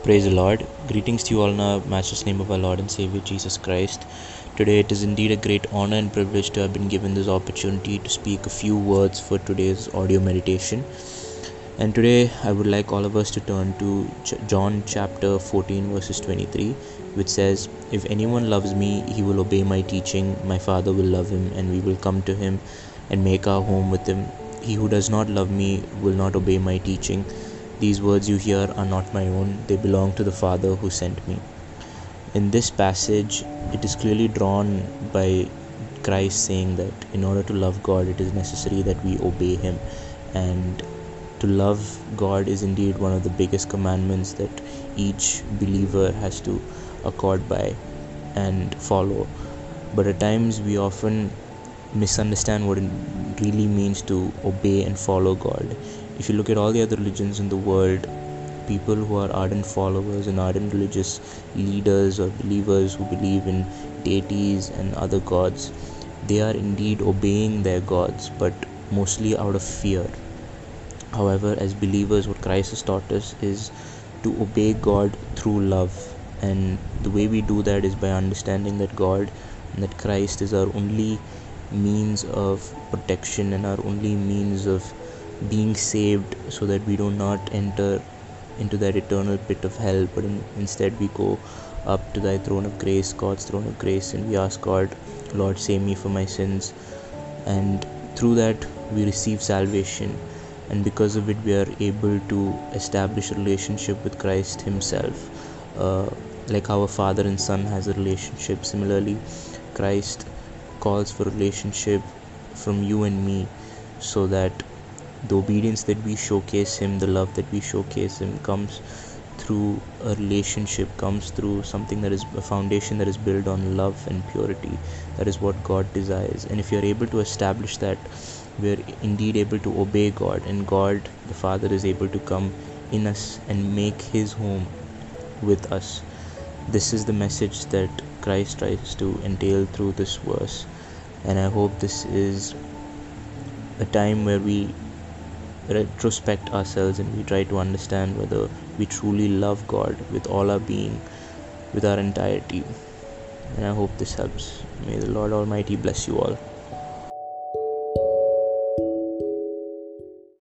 Praise the Lord. Greetings to you all in the matchless name of our Lord and Savior Jesus Christ. Today it is indeed a great honor and privilege to have been given this opportunity to speak a few words for today's audio meditation. And today I would like all of us to turn to John chapter 14 verses 23, which says, "If anyone loves me, he will obey my teaching. My Father will love him, and we will come to him and make our home with him. He who does not love me will not obey my teaching. These words you hear are not my own, they belong to the Father who sent me." In this passage, it is clearly drawn by Christ saying that in order to love God, it is necessary that we obey Him. And to love God is indeed one of the biggest commandments that each believer has to accord by and follow. But at times, we often misunderstand what it really means to obey and follow God. If you look at all the other religions in the world, people who are ardent followers and ardent religious leaders or believers who believe in deities and other gods, they are indeed obeying their gods, but mostly out of fear. However, as believers, what Christ has taught us is to obey God through love. And the way we do that is by understanding that God and that Christ is our only means of protection and our only means of being saved, so that we do not enter into that eternal pit of hell, but instead we go up to thy throne of grace, God's throne of grace, and we ask God, Lord, save me from my sins. And through that we receive salvation, and because of it we are able to establish a relationship with Christ himself. Like how a father and son has a relationship, similarly Christ calls for relationship from you and me, so that the obedience that we showcase him, the love that we showcase him, comes through a relationship, comes through something that is a foundation that is built on love and purity. That is what God desires. And if you are able to establish that, we are indeed able to obey God, and God the Father is able to come in us and make his home with us. This is the message that Christ tries to entail through this verse, and I hope this is a time where we retrospect ourselves and we try to understand whether we truly love God with all our being, with our entirety. And I hope this helps. May the Lord Almighty bless you all.